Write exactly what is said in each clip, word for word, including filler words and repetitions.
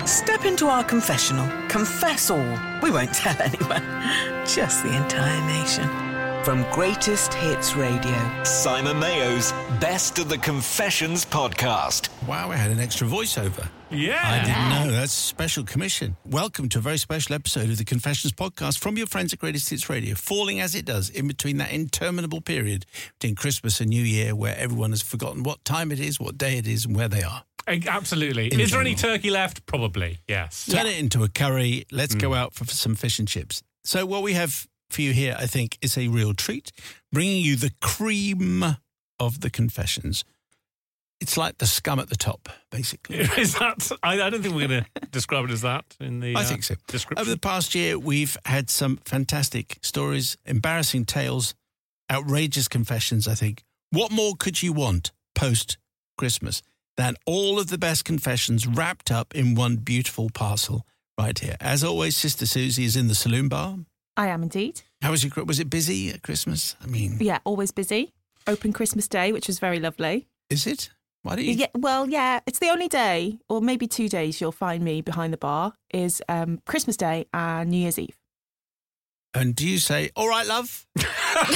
Step into our confessional. Confess all. We won't tell anyone. Just the entire nation. From Greatest Hits Radio. Simon Mayo's Best of the Confessions podcast. Wow, we had an extra voiceover. Yeah. I didn't know. That's a special commission. Welcome to a very special episode of the Confessions podcast from your friends at Greatest Hits Radio, falling as it does in between that interminable period between Christmas and New Year where everyone has forgotten what time it is, what day it is, and where they are. Absolutely. In is there any general. turkey left? Probably, yes. Turn it into a curry. Let's mm. go out for some fish and chips. So what we have for you here, I think, is a real treat, bringing you the cream of the confessions. It's like the scum at the top, basically. Is that? I, I don't think we're going to describe it as that in the I uh, think so. description. Over the past year, we've had some fantastic stories, embarrassing tales, outrageous confessions, I think. What more could you want post-Christmas than all of the best confessions wrapped up in one beautiful parcel right here? As always, Sister Susie is in the saloon bar. I am indeed. How was your, was it busy at Christmas? I mean... Yeah, always busy. Open Christmas Day, which was very lovely. Is it? Why do you... Yeah, well, yeah, it's the only day, or maybe two days you'll find me behind the bar, is um, Christmas Day and New Year's Eve. And do you say, all right, love? Do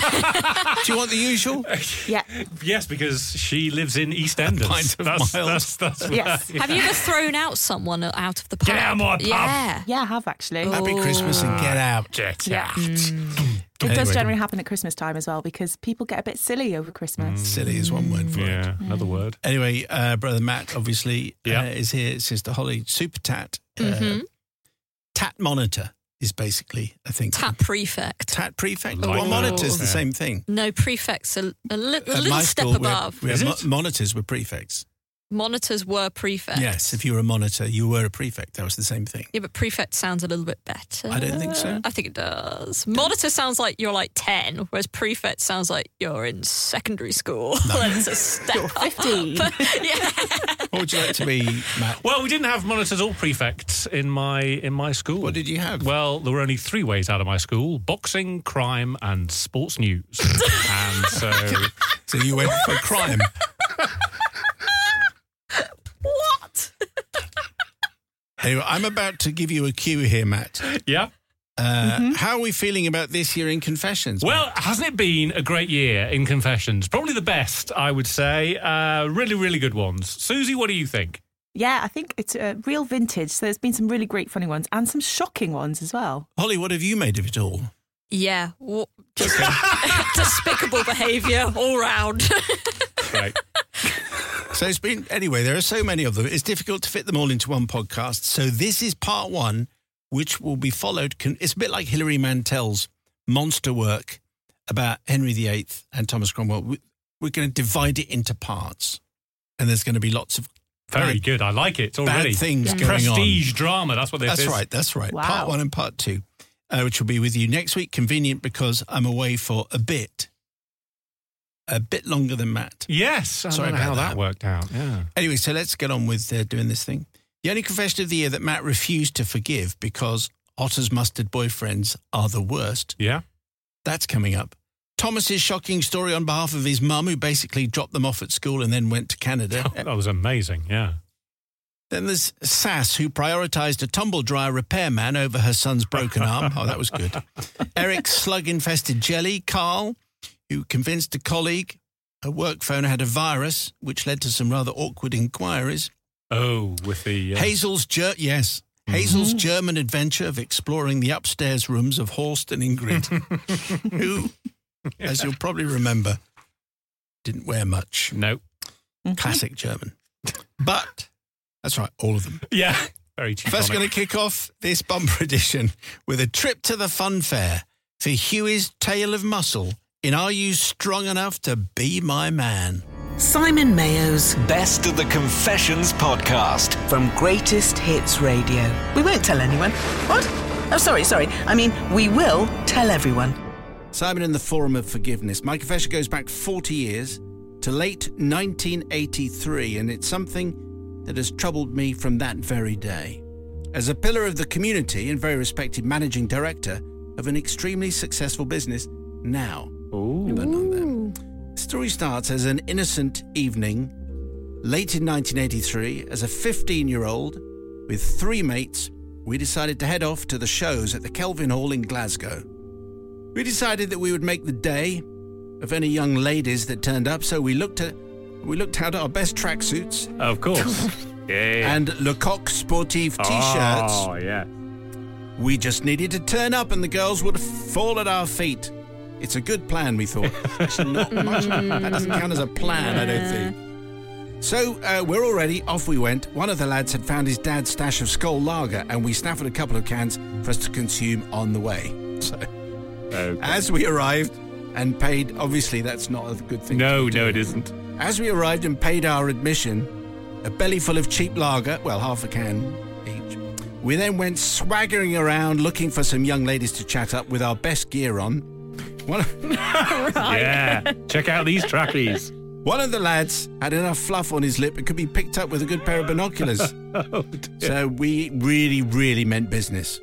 you want the usual? Yeah. Yes, because she lives in EastEnders. A pint of that's, miles. that's, that's Yes. where- Have you ever thrown out someone out of the pub? Get out of my pub. Yeah. Yeah, I have actually. Happy Christmas and get out. Get Yeah. out. It Anyway. does generally happen at Christmas time as well because people get a bit silly over Christmas. Silly is one word for it. Yeah, another word. Anyway, uh, Brother Matt, obviously, Yeah. uh, is here. Sister Holly, Super Tat. Uh, Mm-hmm. Tat Monitor is basically, I think. Tat prefect. Tat Prefect. Like Well, that. Monitor's the Yeah. same thing. No, prefects a, a, li- a At little my step school, we had- above. We had, Is mo- it? monitors were prefects. Monitors were prefects. Yes, if you were a monitor, you were a prefect. That was the same thing. Yeah, but prefect sounds a little bit better. I don't think so. I think it does. Monitor sounds like you're like ten, whereas prefect sounds like you're in secondary school. That's a step You're fifteen. up. Yeah. What would you like to be, Matt? Well, we didn't have monitors or prefects in my in my school. What did you have? Well, there were only three ways out of my school: boxing, crime, and sports news. And so, So you went for crime. What? Anyway, I'm about to give you a cue here, Matt. yeah. Uh, How are we feeling about this year in Confessions? Well, hasn't it been a great year in Confessions? Probably the best, I would say. Uh, really, really good ones. Susie, what do you think? Yeah, I think it's a real vintage. So there's been some really great funny ones and some shocking ones as well. Holly, what have you made of it all? Yeah. Well, just despicable behaviour all round. Right. So it's been, anyway, there are so many of them. It's difficult to fit them all into one podcast. So this is part one, which will be followed. It's a bit like Hilary Mantel's monster work about Henry the Eighth and Thomas Cromwell. We're going to divide it into parts. And there's going to be lots of Very bad, good. I like it bad already. things going on. Prestige drama. That's what this That's is. right. That's right. Wow. Part one and part two, uh, which will be with you next week. Convenient because I'm away for a bit. A bit longer than Matt. Yes. I Sorry don't know how about that. that. worked out. Yeah. Anyway, so let's get on with uh, doing this thing. The only confession of the year that Matt refused to forgive because hot as mustard boyfriends are the worst. Yeah. That's coming up. Thomas's shocking story on behalf of his mum, who basically dropped them off at school and then went to Canada. That was amazing. Yeah. Then there's Sass, who prioritised a tumble dryer repairman over her son's broken arm. Oh, that was good. Eric's slug-infested jelly. Carl, who convinced a colleague her work phone had a virus, which led to some rather awkward inquiries. Oh, with the... Uh, Hazel's ger- yes, Hazel's German adventure of exploring the upstairs rooms of Horst and Ingrid, who, as you'll probably remember, didn't wear much. No. Classic German. But, that's right, all of them. Yeah. Very cheap. First going to kick off this bumper edition with a trip to the fun fair for Huey's Tale of Muscle in Are You Strong Enough to Be My Man? Simon Mayo's Best of the Confessions podcast. From Greatest Hits Radio. We won't tell anyone. What? Oh, sorry, sorry. I mean, we will tell everyone. Simon and the Forum of Forgiveness. My confession goes back forty years to late nineteen eighty-three, and it's something that has troubled me from that very day. As a pillar of the community and very respected managing director of an extremely successful business now. Ooh. But not then. The story starts as an innocent evening, late in nineteen eighty-three, as a fifteen-year-old with three mates, we decided to head off to the shows at the Kelvin Hall in Glasgow. We decided that we would make the day of any young ladies that turned up, so we looked at we looked out at our best tracksuits Of course. yeah, yeah. and Le Coq Sportif t-shirts. Oh, yeah. We just needed to turn up and the girls would fall at our feet. It's a good plan, we thought. Actually, not much. That doesn't count as a plan, I don't think. So uh, we're all ready. Off we went. One of the lads had found his dad's stash of Skoll Lager, and we snaffled a couple of cans for us to consume on the way. So Okay. as we arrived and paid, obviously that's not a good thing. No, to do. no, it isn't. As we arrived and paid our admission, a belly full of cheap lager, well, half a can each, we then went swaggering around looking for some young ladies to chat up with our best gear on. One, Yeah. Check out these trackies. one of the lads had enough fluff on his lip it could be picked up with a good pair of binoculars. Oh, dear. So we really, really meant business.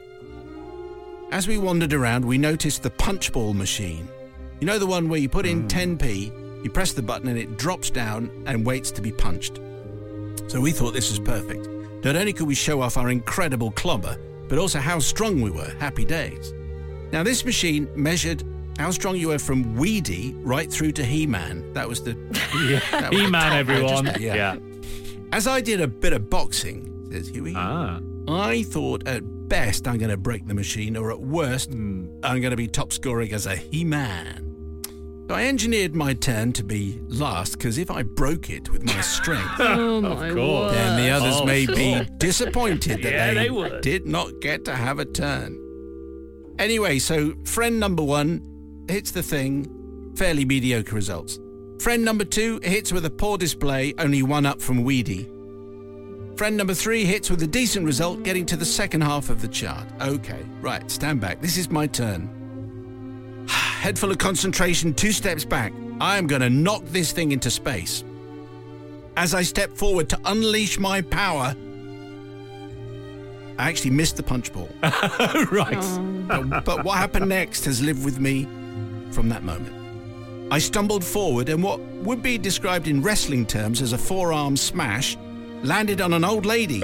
As we wandered around, we noticed the punch ball machine. You know, the one where you put in ten p, you press the button and it drops down and waits to be punched. So we thought this was perfect. Not only could we show off our incredible clobber, but also how strong we were. Happy days. Now, this machine measured how strong you were from Weedy right through to He-Man. That was the... Yeah. that was the He-Man, top everyone. edge, yeah. yeah. As I did a bit of boxing, says Huey, Ah. I thought at best I'm going to break the machine, or at worst, Hmm. I'm going to be top scoring as a He-Man. So I engineered my turn to be last, because if I broke it with my strength, Oh my course. then the others Oh, may sure. be disappointed that Yeah, they, they would. did not get to have a turn. Anyway, so friend number one hits the thing, fairly mediocre results. Friend number two hits with a poor display, only one up from Weedy. Friend number three hits with a decent result, getting to the second half of the chart. Okay, right, stand back. This is my turn. Head full of concentration, two steps back. I am going to knock this thing into space. As I step forward to unleash my power, I actually missed the punch ball. Right. but, but what happened next has lived with me from that moment. I stumbled forward and what would be described in wrestling terms as a forearm smash landed on an old lady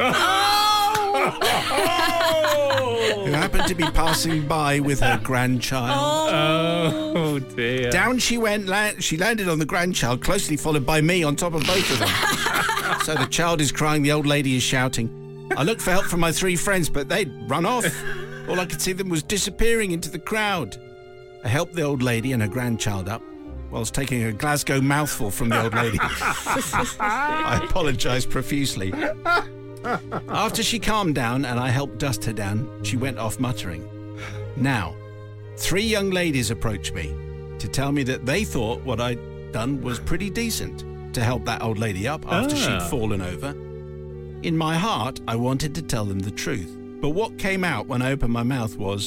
who happened to be passing by with her grandchild. Oh, dear. Down she went. La- she landed on the grandchild, closely followed by me on top of both of them. So the child is crying, the old lady is shouting. I looked for help from my three friends, but they'd run off. All I could see them was disappearing into the crowd. I helped the old lady and her grandchild up, whilst taking a Glasgow mouthful from the old lady. I apologised profusely. After she calmed down and I helped dust her down, she went off muttering. Now, three young ladies approached me to tell me that they thought what I'd done was pretty decent to help that old lady up after Ah. she'd fallen over. In my heart, I wanted to tell them the truth. But what came out when I opened my mouth was,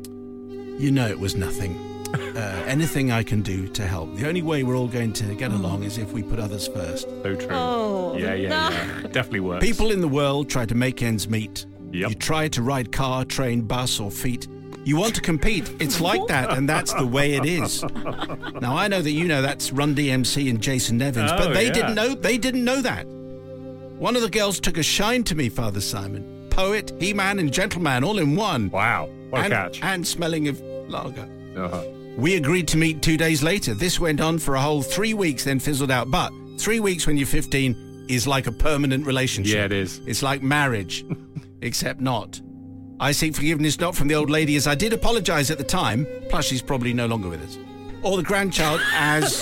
you know, it was nothing. Uh, anything I can do to help. The only way we're all going to get along is if we put others first. So true. Oh, yeah, yeah, no. yeah. Definitely works. People in the world try to make ends meet. Yep. You try to ride car, train, bus, or feet. You want to compete. It's like that, and that's the way it is. Now, I know that you know that's Run D M C and Jason Nevins, Oh, but they yeah. didn't know. They didn't know that. One of the girls took a shine to me, Father Simon. Poet, He-Man, and gentleman, all in one. Wow. What a and, catch. and smelling of lager. Uh-huh. We agreed to meet two days later. This went on for a whole three weeks, then fizzled out. But three weeks when you're fifteen is like a permanent relationship. Yeah, it is. It's like marriage, except not. I seek forgiveness not from the old lady, as I did apologise at the time. Plus, she's probably no longer with us. Or the grandchild, as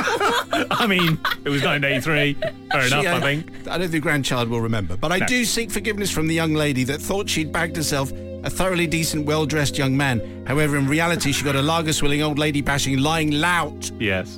I mean, it was nineteen eighty-three. Fair enough, she, uh, I think. I don't think the grandchild will remember. But I No. do seek forgiveness from the young lady that thought she'd bagged herself a thoroughly decent, well-dressed young man. However, in reality, she got a lager-swilling old lady bashing lying lout. Yes.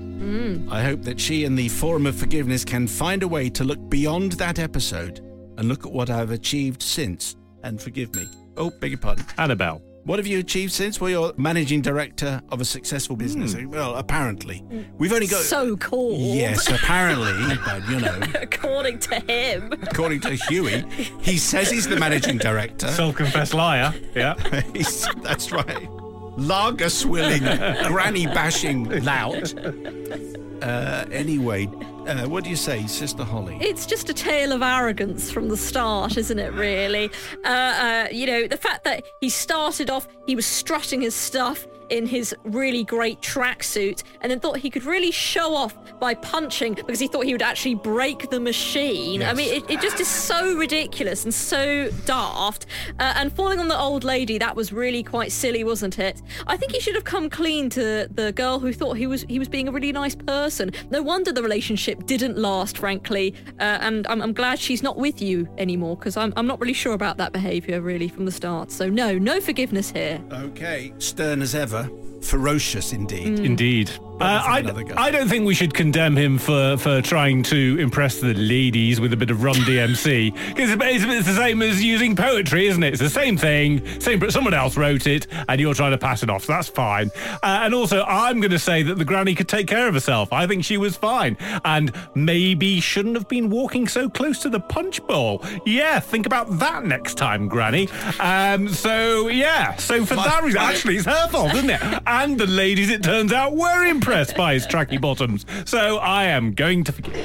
I hope that she and the Forum of Forgiveness can find a way to look beyond that episode and look at what I've achieved since and forgive me. Oh, beg your pardon. Annabelle. What have you achieved since? Well, you're managing director of a successful business. Well, apparently. We've only got... So cool. Yes, apparently, but you know, According to him. according to Huey, he says he's the managing director. Self-confessed liar. Yeah. He's, that's right. Lager swilling, granny bashing lout. Uh, anyway, Uh, what do you say, Sister Holly? It's just a tale of arrogance from the start, isn't it, really? Uh, uh, you know, the fact that he started off, he was strutting his stuff in his really great tracksuit and then thought he could really show off by punching because he thought he would actually break the machine. Yes. I mean, it, it just is so ridiculous and so daft. Uh, and falling on the old lady, that was really quite silly, wasn't it? I think he should have come clean to the girl who thought he was he was being a really nice person. No wonder the relationship didn't last, frankly. Uh, and I'm, I'm glad she's not with you anymore because I'm, I'm not really sure about that behaviour, really, from the start. So no, no forgiveness here. Okay. Stern as ever. Ferocious indeed. Mm. Indeed. Uh, I, I don't think we should condemn him for, for trying to impress the ladies with a bit of Run D M C. Because it's, it's the same as using poetry, isn't it? It's the same thing. Same, someone else wrote it, and you're trying to pass it off. So that's fine. Uh, and also, I'm going to say that the granny could take care of herself. I think she was fine. And maybe shouldn't have been walking so close to the punch bowl. Yeah, think about that next time, Granny. Um, so, yeah. So for that reason, actually, it's her fault, isn't it? And the ladies, it turns out, were impressed by his tracky bottoms. So I am going to forgive.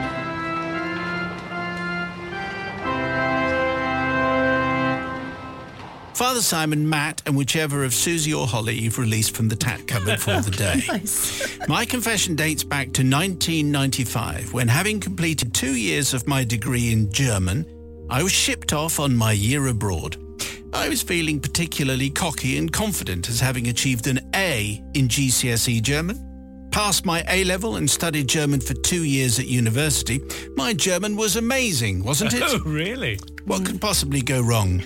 Father Simon, Matt, and whichever of Susie or Holly you've released from the tat cupboard for the day. Nice. My confession dates back to nineteen ninety-five, when, having completed two years of my degree in German, I was shipped off on my year abroad. I was feeling particularly cocky and confident as having achieved an A in G C S E German. Passed my A-level and studied German for two years at university. My German was amazing, wasn't it? Oh, really? What could possibly go wrong?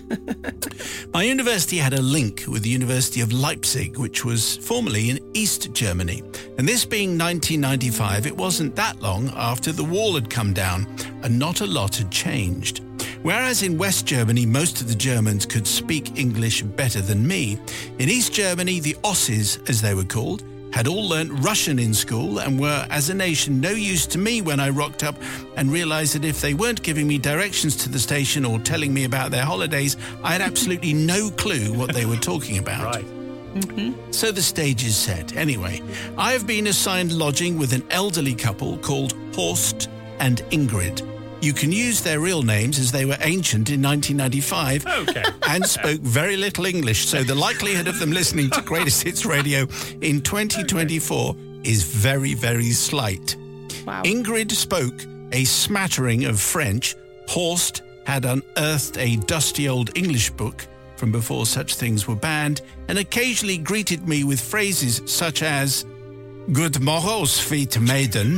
My university had a link with the University of Leipzig, which was formerly in East Germany. And this being nineteen ninety-five, it wasn't that long after the wall had come down and not a lot had changed. Whereas in West Germany, most of the Germans could speak English better than me, in East Germany, the Osses, as they were called, had all learnt Russian in school and were, as a nation, no use to me when I rocked up and realised that if they weren't giving me directions to the station or telling me about their holidays, I had absolutely no clue what they were talking about. Right. Mm-hmm. So the stage is set. Anyway, I have been assigned lodging with an elderly couple called Horst and Ingrid. You can use their real names as they were ancient in nineteen ninety-five Okay. and spoke very little English, so the likelihood of them listening to Greatest Hits Radio in twenty twenty-four is very, very slight. Wow. Ingrid spoke a smattering of French. Horst had unearthed a dusty old English book from before such things were banned and occasionally greeted me with phrases such as, "Good morrow, sweet maiden."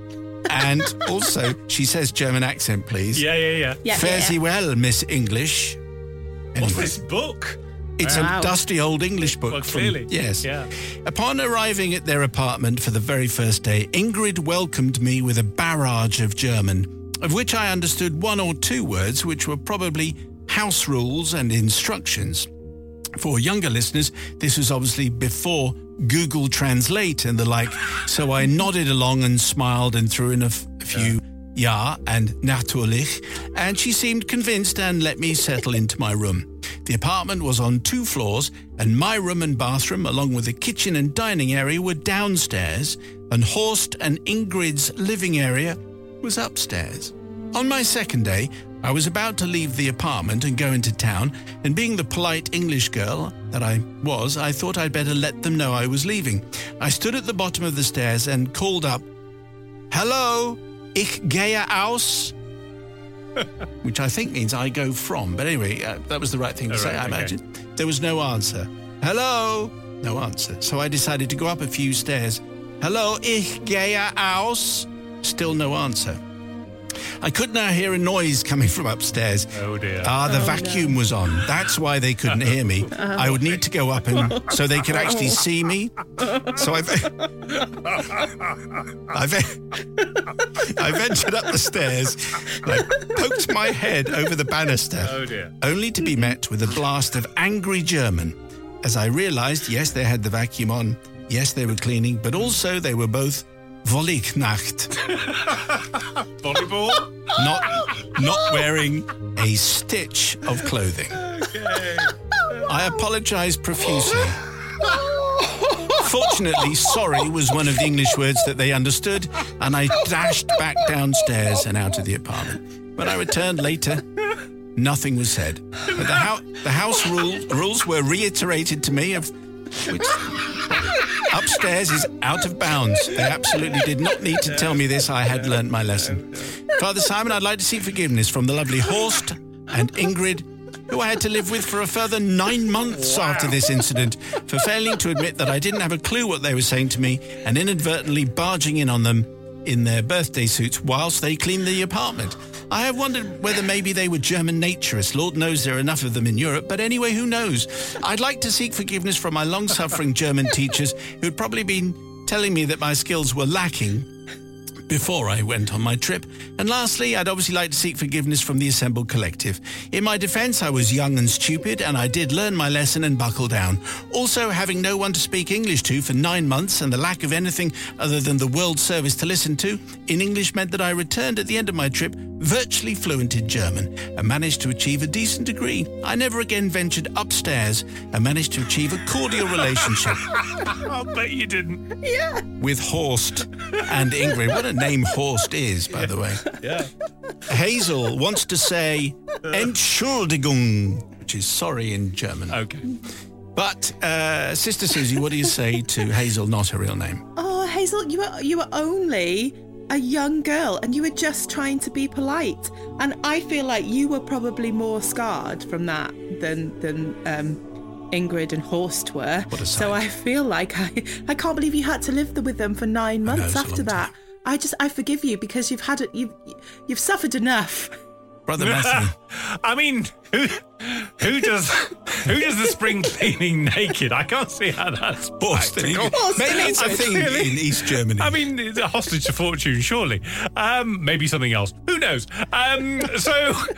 And also, she says German accent, please. Yeah, yeah, yeah. Yeah, Fare yeah, thee well, Miss English. What's Anyway, this book? it's Wow. a dusty old English book. Well, from- clearly. Yes. Yeah. Upon arriving at their apartment for the very first day, Ingrid welcomed me with a barrage of German, of which I understood one or two words, which were probably house rules and instructions. For younger listeners, this was obviously before Google Translate and the like, so I nodded along and smiled and threw in a, f- a few ja and natürlich, and she seemed convinced and let me settle into my room. The apartment was on two floors, and my room and bathroom, along with the kitchen and dining area, were downstairs, and Horst and Ingrid's living area was upstairs. On my second day, I was about to leave the apartment and go into town, and being the polite English girl that I was, I thought I'd better let them know I was leaving. I stood at the bottom of the stairs and called up, "Hello, ich gehe aus," which I think means I go from. But anyway, uh, that was the right thing to Oh, say, right, I okay. imagine. There was no answer. "Hello," no answer. So I decided to go up a few stairs. "Hello, ich gehe aus," still no answer. I could now hear a noise coming from upstairs. Oh, dear. Ah, the vacuum was on. That's why they couldn't hear me. I would need to go up and so they could actually see me. So I, I, I ventured up the stairs. I poked my head over the banister, Oh, dear. only to be met with a blast of angry German. As I realised, yes, they had the vacuum on. Yes, they were cleaning, but also they were both Vollignacht. Volleyball? Not, not wearing a stitch of clothing. Okay. I apologise profusely. Fortunately, sorry was one of the English words that they understood, and I dashed back downstairs and out of the apartment. When I returned later, nothing was said. But the, hou- the house rule- rules were reiterated to me, of which upstairs is out of bounds. They absolutely did not need to tell me this. I had learnt my lesson. Father Simon, I'd like to seek forgiveness from the lovely Horst and Ingrid, who I had to live with for a further nine months wow. after this incident, for failing to admit that I didn't have a clue what they were saying to me and inadvertently barging in on them in their birthday suits whilst they cleaned the apartment. I have wondered whether maybe they were German naturists. Lord knows there are enough of them in Europe, but anyway, who knows? I'd like to seek forgiveness from my long-suffering German teachers who'd probably been telling me that my skills were lacking before I went on my trip. And lastly, I'd obviously like to seek forgiveness from the assembled collective. In my defence, I was young and stupid, and I did learn my lesson and buckle down. Also, having no one to speak English to for nine months and the lack of anything other than the World Service to listen to in English meant that I returned at the end of my trip virtually fluent in German and managed to achieve a decent degree. I never again ventured upstairs and managed to achieve a cordial relationship. I'll bet you didn't. Yeah. With Horst and Ingrid. What a name Horst is, by the way. Yeah. Hazel wants to say Entschuldigung, which is sorry in German. Okay. But, uh, Sister Susie, what do you say to Hazel, not her real name? Oh, Hazel, you were you were only a young girl and you were just trying to be polite. And I feel like you were probably more scarred from that than than um, Ingrid and Horst were. What a sight. So I feel like I, I can't believe you had to live with them for nine months know, after that. Time. I just I forgive you because you've had it. You've you've suffered enough. Brother Matthew. I mean, who, who does who does the spring cleaning naked? I can't see how that's practical. Maybe it's a thing Really? in East Germany. I mean, it's a hostage to fortune, surely. Um, maybe something else. Who knows? Um, so,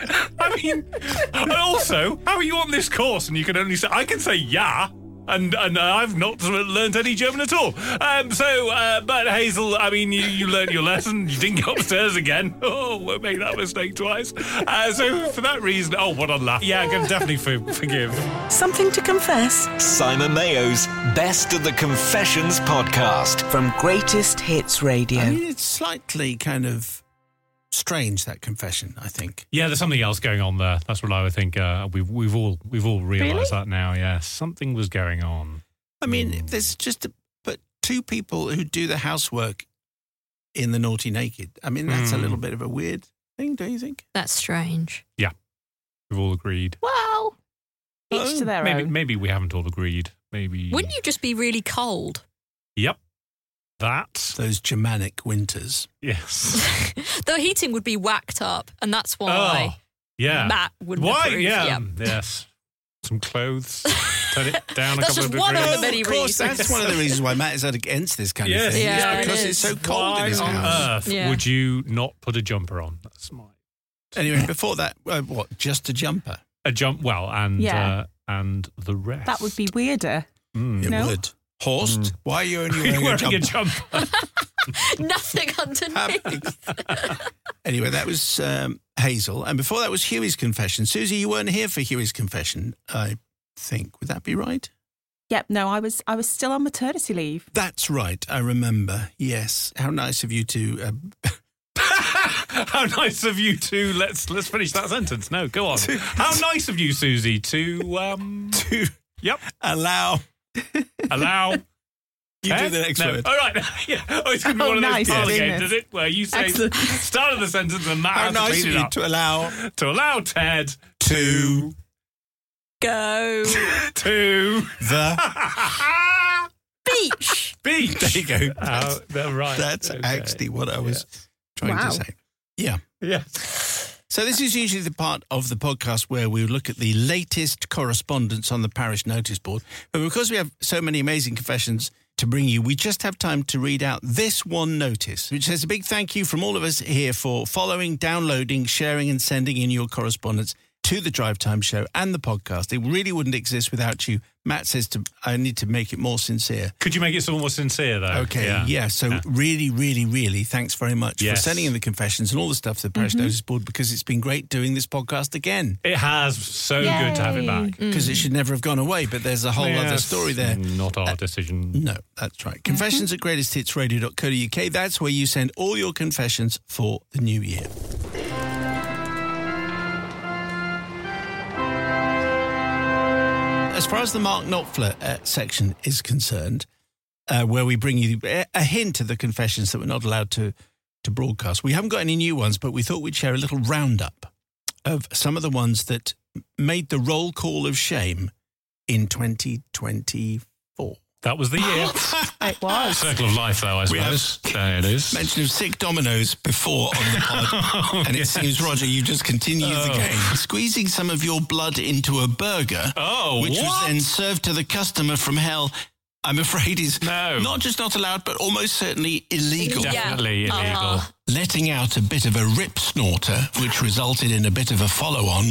I mean, and also, how are you on this course? And you can only say, I can say yeah. And and I've not learned any German at all. Um, so, uh, but Hazel, I mean, you, you learned your lesson. You didn't go upstairs again. Oh, won't make that mistake twice. Uh, so for that reason, oh, what a laugh. Yeah, I can definitely for, forgive. Something to confess Simon Mayo's Best of the Confessions podcast. from Greatest Hits Radio. I mean, it's slightly kind of strange, that confession, I think. Yeah, there's something else going on there. That's what I would think. Uh, we've we've all we've all realised Really? that now. Yeah, something was going on. I mean, there's just a, but two people who do the housework in the Naughty Naked. I mean, that's Mm. a little bit of a weird thing, don't you think? That's strange. We've all agreed. Well, each Oh, to their Maybe own. maybe we haven't all agreed. Maybe. Wouldn't you just be really cold? Yep. That. Those Germanic winters. Yes. The heating would be whacked up, and that's why Oh, yeah. Matt wouldn't Why? approve. Yeah. Yes. Some clothes. Turn it down a That's couple just of one of degrees. the many of course, reasons. that's one of the reasons why Matt is out against this kind Yes, of thing. yeah, It's it because is. it's so cold Why in his on house. earth Yeah. would you not put a jumper on? That's my Anyway, before that, uh, what? Just a jumper? a jump. Well, and Yeah. uh, and the rest. That would be weirder. Mm. It No. would. Horst, why are you only You're wearing, wearing a a jumper? jumper. Nothing underneath. Anyway, that was um, Hazel. And before that was Huey's confession. Susie, you weren't here for Huey's confession, I think. Would that be right? Yep. No, I was I was still on maternity leave. That's right. I remember. Yes. How nice of you to... Uh, How nice of you to let's let's finish that sentence. No, go on. How nice of you, Susie, to um to yep allow... allow. You Eh? do the next no. word. All right. Yeah. Oh, it's going to be Oh, one of those nice. parlor Yeah. games, is it? Where you say Excellent. start of the sentence and Matt How has to nice clean of it you up. to allow... To allow Ted To... Go. to The... Beach. beach. There you go. Oh, they're right. That's Okay. actually what I was trying Wow. to say. Yeah. Yes. So this is usually the part of the podcast where we look at the latest correspondence on the parish notice board. But because we have so many amazing confessions to bring you, we just have time to read out this one notice, which says a big thank you from all of us here for following, downloading, sharing and sending in your correspondence. to the Drive Time Show and the podcast. It really wouldn't exist without you. Matt says to I need to make it more sincere. Could you make it some more sincere, though? Okay, yeah. yeah so yeah. really, really, really, thanks very much yes. for sending in the confessions and all the stuff to the Parish mm-hmm. Notice Board, because it's been great doing this podcast again. It has. So Yay. good to have it back. Because mm. it should never have gone away, but there's a whole yes. other story there. Not our uh, decision. No, that's right. Confessions mm-hmm. at greatest hits radio dot co dot uk. That's where you send all your confessions for the new year. As far as the Mark Knopfler uh, section is concerned, uh, where we bring you a, a hint of the confessions that we're not allowed to, to broadcast, we haven't got any new ones, but we thought we'd share a little roundup of some of the ones that made the roll call of shame in twenty twenty-four. That was the year. It was. Circle of life, though, I suppose. There it is. Mention of sick dominoes before on the pod. oh, and it yes. seems, Roger, you just continued oh. the game. Squeezing some of your blood into a burger, oh, which what? was then served to the customer from hell, I'm afraid is no. not just not allowed, but almost certainly illegal. Definitely yeah. illegal. Uh-huh. Letting out a bit of a rip snorter, which resulted in a bit of a follow-on.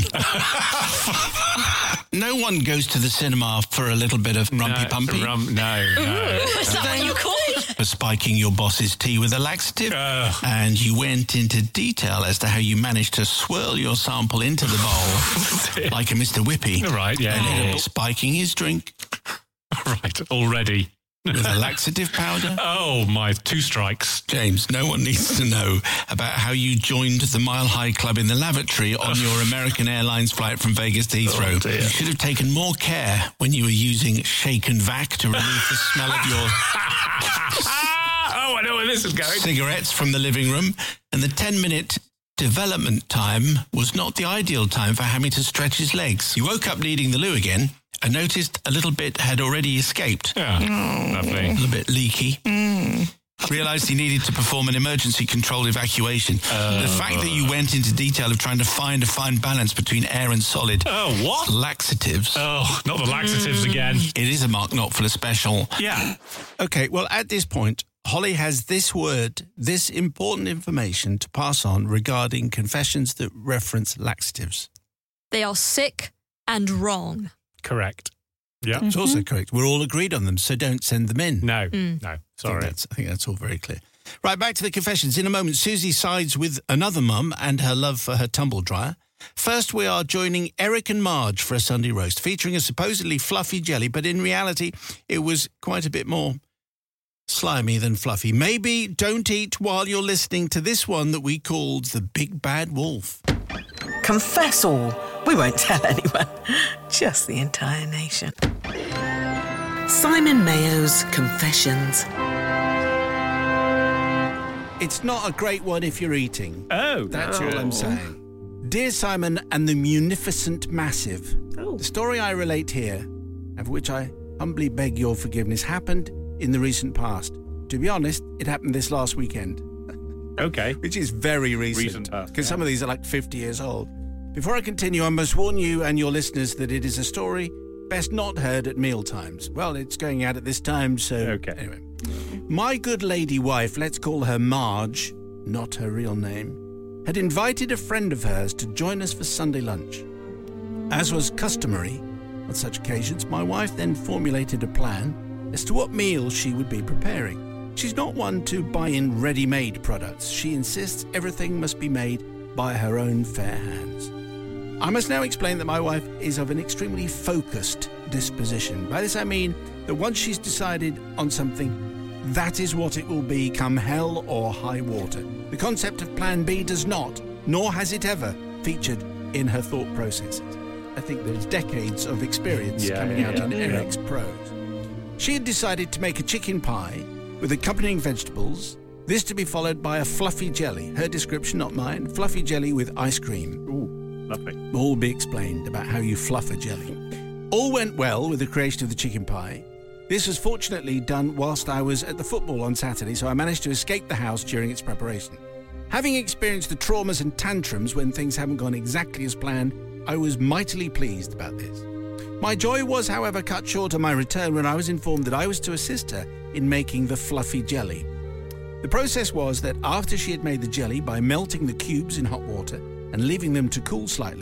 No one goes to the cinema for a little bit of rumpy-pumpy. No, rum, no, no. Ooh, is that what you call it? For spiking your boss's tea with a laxative. Uh. And you went into detail as to how you managed to swirl your sample into the bowl like a Mister Whippy. Right, yeah. And ended yeah. up spiking his drink. Right, already. With a laxative powder? Oh, my, two strikes. James, no one needs to know about how you joined the Mile High Club in the lavatory on your American Airlines flight from Vegas to Heathrow. Oh, you should have taken more care when you were using Shake and Vac to remove the smell of your... oh, I know where this is going. Cigarettes from the living room. And the ten-minute development time was not the ideal time for Hammy to stretch his legs. You woke up needing the loo again. I noticed a little bit had already escaped. Yeah, mm. lovely. A little bit leaky. Mm. Realised he needed to perform an emergency controlled evacuation. Uh, the fact that you went into detail of trying to find a fine balance between air and solid. Oh, what? Laxatives. Oh, not the laxatives mm. again. It is a Mark Knopfler special. Yeah. Okay, well, at this point, Holly has this word, this important information to pass on regarding confessions that reference laxatives. They are sick and wrong. Correct. Yeah. It's mm-hmm. also correct. We're all agreed on them, so don't send them in. No, mm. no, sorry. I think, that's, I think that's all very clear. Right, back to the confessions. In a moment, Susie sides with another mum and her love for her tumble dryer. First, we are joining Eric and Marge for a Sunday roast, featuring a supposedly fluffy jelly, but in reality, it was quite a bit more slimy than fluffy. Maybe don't eat while you're listening to this one that we called The Big Bad Wolf. Confess all. We won't tell anyone, just the entire nation. Simon Mayo's Confessions. It's not a great one if you're eating. Oh. That's oh. all I'm saying. Dear Simon and the Munificent Massive, oh. the story I relate here, of which I humbly beg your forgiveness, happened in the recent past. To be honest, it happened this last weekend. Okay. Which is very recent. Because yeah. some of these are like fifty years old. Before I continue, I must warn you and your listeners that it is a story best not heard at meal times. Well, it's going out at this time, so... Okay. Anyway. My good lady wife, let's call her Marge, not her real name, had invited a friend of hers to join us for Sunday lunch. As was customary on such occasions, my wife then formulated a plan as to what meals she would be preparing. She's not one to buy in ready-made products. She insists everything must be made by her own fair hands. I must now explain that my wife is of an extremely focused disposition. By this I mean that once she's decided on something, that is what it will be, come hell or high water. The concept of Plan B does not, nor has it ever, featured in her thought processes. I think there's decades of experience yeah, coming yeah, out yeah, in yeah. Eric's prose. She had decided to make a chicken pie with accompanying vegetables, this to be followed by a fluffy jelly. Her description, not mine. Fluffy jelly with ice cream. Ooh, lovely. All will be explained about how you fluff a jelly. All went well with the creation of the chicken pie. This was fortunately done whilst I was at the football on Saturday, so I managed to escape the house during its preparation. Having experienced the traumas and tantrums when things haven't gone exactly as planned, I was mightily pleased about this. My joy was, however, cut short on my return when I was informed that I was to assist her in making the fluffy jelly. The process was that after she had made the jelly by melting the cubes in hot water and leaving them to cool slightly,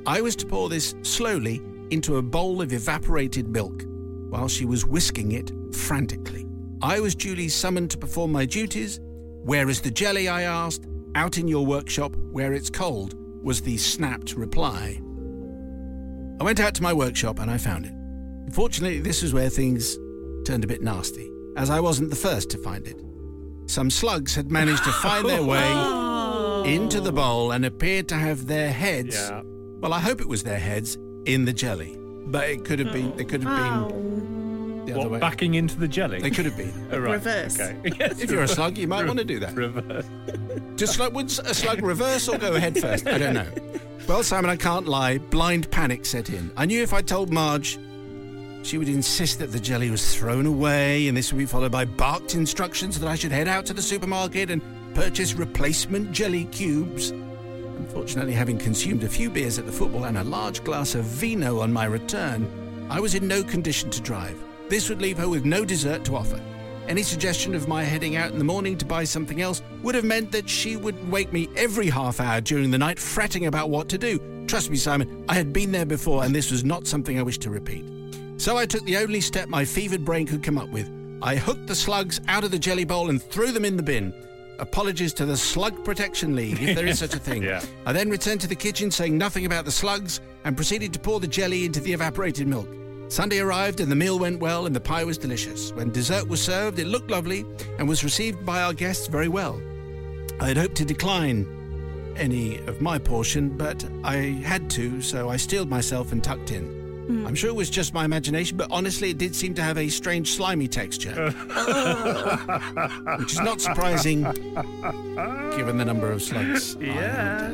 I was to pour this slowly into a bowl of evaporated milk, while she was whisking it frantically. I was duly summoned to perform my duties. "Where is the jelly?" I asked. "Out in your workshop, where it's cold," was the snapped reply. I went out to my workshop and I found it. Unfortunately, this was where things turned a bit nasty, as I wasn't the first to find it. Some slugs had managed to find their way into the bowl and appeared to have their heads, Yeah. well, I hope it was their heads, in the jelly. But it could have been, they could have been the other What, way. backing into the jelly? They could have been. Oh, right. Reverse. Okay. Yes, If you're a slug, you might want to do that. Reverse. Just slug, would a slug reverse or go head first? I don't know. Well, Simon, I can't lie. Blind panic set in. I knew if I told Marge, she would insist that the jelly was thrown away, and this would be followed by barked instructions that I should head out to the supermarket and purchase replacement jelly cubes. Unfortunately, having consumed a few beers at the football and a large glass of vino on my return, I was in no condition to drive. This would leave her with no dessert to offer. Any suggestion of my heading out in the morning to buy something else would have meant that she would wake me every half hour during the night fretting about what to do. Trust me, Simon, I had been there before, and this was not something I wished to repeat. So I took the only step my fevered brain could come up with. I hooked the slugs out of the jelly bowl and threw them in the bin. Apologies to the Slug Protection League, if there is such a thing. Yeah. I then returned to the kitchen saying nothing about the slugs and proceeded to pour the jelly into the evaporated milk. Sunday arrived and the meal went well and the pie was delicious. When dessert was served, it looked lovely and was received by our guests very well. I had hoped to decline any of my portion, but I had to, so I steeled myself and tucked in. Mm. I'm sure it was just my imagination, but honestly, it did seem to have a strange slimy texture. Which is not surprising, given the number of slugs. Yeah.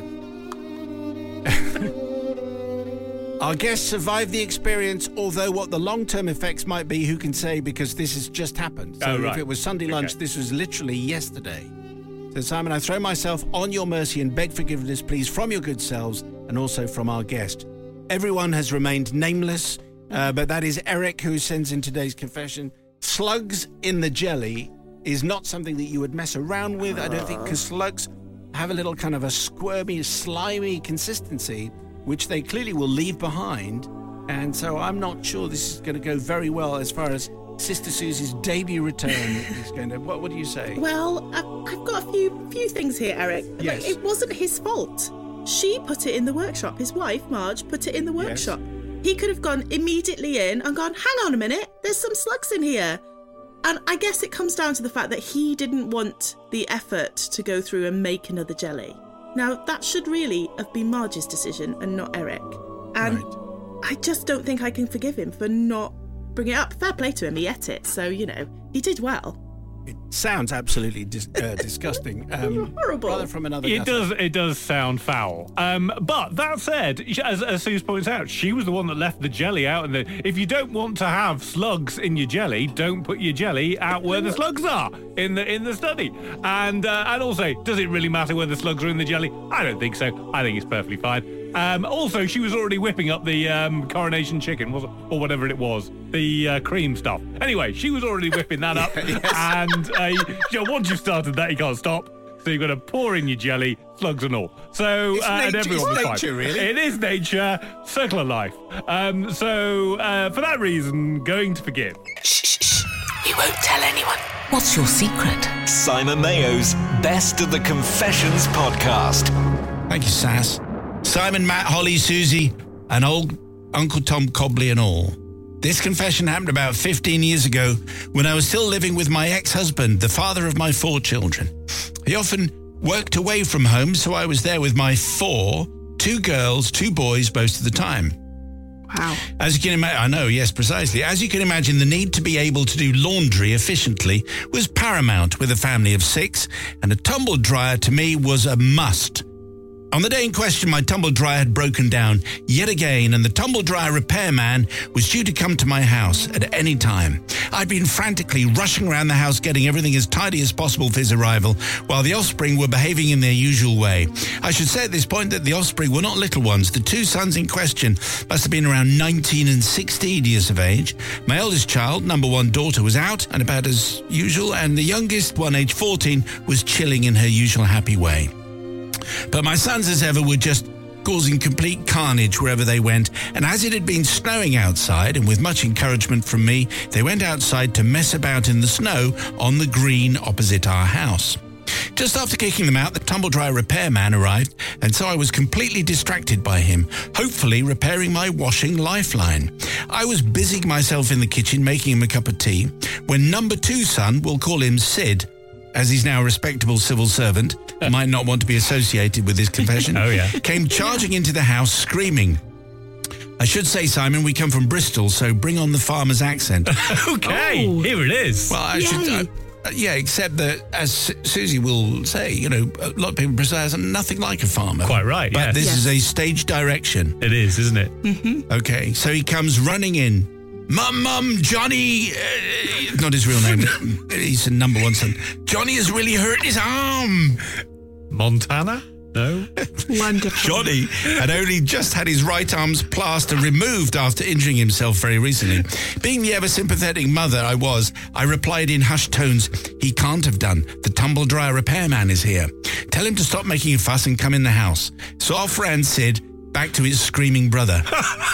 Our guests survived the experience, although what the long-term effects might be, who can say, because this has just happened. So Oh, right. if it was Sunday lunch, Okay. this was literally yesterday. So Simon, I throw myself on your mercy and beg forgiveness, please, from your good selves and also from our guest. Everyone has remained nameless, uh, but that is Eric who sends in today's confession. Slugs in the jelly is not something that you would mess around with, I don't think, because slugs have a little kind of a squirmy, slimy consistency, which they clearly will leave behind. And so I'm not sure this is going to go very well as far as Sister Susie's debut return is going to... What, what do you say? Well, I've, I've got a few few things here, Eric. Yes. Like, it wasn't his fault. She put it in the workshop. His wife, Marge, put it in the Yes. workshop. He could have gone immediately in and gone, hang on a minute, there's some slugs in here. And I guess it comes down to the fact that he didn't want the effort to go through and make another jelly. Now, that should really have been Marge's decision and not Eric. And Right. I just don't think I can forgive him for not bringing it up. Fair play to him, he ate it. So, you know, he did well. It sounds absolutely dis- uh, disgusting. Um, Horrible. Rather from another It gutter. does. It does sound foul. Um, but that said, as, as Suze points out, she was the one that left the jelly out. And the, if you don't want to have slugs in your jelly, don't put your jelly out where the slugs are in the in the study. And uh, and also, does it really matter where the slugs are in the jelly? I don't think so. I think it's perfectly fine. Um, also, she was already whipping up the um, coronation chicken, was or whatever it was, the uh, cream stuff. Anyway, she was already whipping that up. Yes. And uh, you know, once you've started that, you can't stop. So you've got to pour in your jelly, slugs and all. So It's uh, and nature- everyone it's was nature, fine. really. It is nature, circle of life. Um, so uh, for that reason, going to forgive. Shh, shh, shh. We won't tell anyone. What's your secret? Simon Mayo's Best of the Confessions podcast. Thank you, Sass. Simon, Matt, Holly, Susie, and old Uncle Tom Cobley and all. This confession happened about fifteen years ago when I was still living with my ex-husband, the father of my four children. He often worked away from home, so I was there with my four, two girls, two boys most of the time. Wow. As you can imagine, I know, yes, precisely. As you can imagine, the need to be able to do laundry efficiently was paramount with a family of six, and a tumble dryer to me was a must. On the day in question, my tumble dryer had broken down yet again, and the tumble dryer repairman was due to come to my house at any time. I'd been frantically rushing around the house, getting everything as tidy as possible for his arrival, while the offspring were behaving in their usual way. I should say at this point that the offspring were not little ones. The two sons in question must have been around nineteen and sixteen years of age. My eldest child, number one daughter, was out and about as usual, and the youngest, one aged fourteen, was chilling in her usual happy way. But my sons, as ever, were just causing complete carnage wherever they went. And as it had been snowing outside, and with much encouragement from me, they went outside to mess about in the snow on the green opposite our house. Just after kicking them out, the tumble-dryer repairman arrived, and so I was completely distracted by him, hopefully repairing my washing lifeline. I was busying myself in the kitchen making him a cup of tea when number two son, we'll call him Sid, as he's now a respectable civil servant, might not want to be associated with this confession, oh, yeah. came charging into the house screaming. I should say, Simon, we come from Bristol, so bring on the farmer's accent. Okay, Oh. here it is. Well, I Yay. should... Uh, Uh, yeah, except that, as Su- Susie will say, you know, a lot of people in Bristol has nothing like a farmer. Quite right, But yeah. this Yes. is a stage direction. It is, isn't it? Okay, so he comes running in. Mum, Mum, Johnny, uh, not his real name, he's a number one son. Johnny has really hurt his arm. Montana? No? Wonderful. Johnny had only just had his right arm's plaster removed after injuring himself very recently. Being the ever-sympathetic mother I was, I replied in hushed tones, he can't have done. The tumble-dryer repairman is here. Tell him to stop making a fuss and come in the house. So off ran Sid, back to his screaming brother.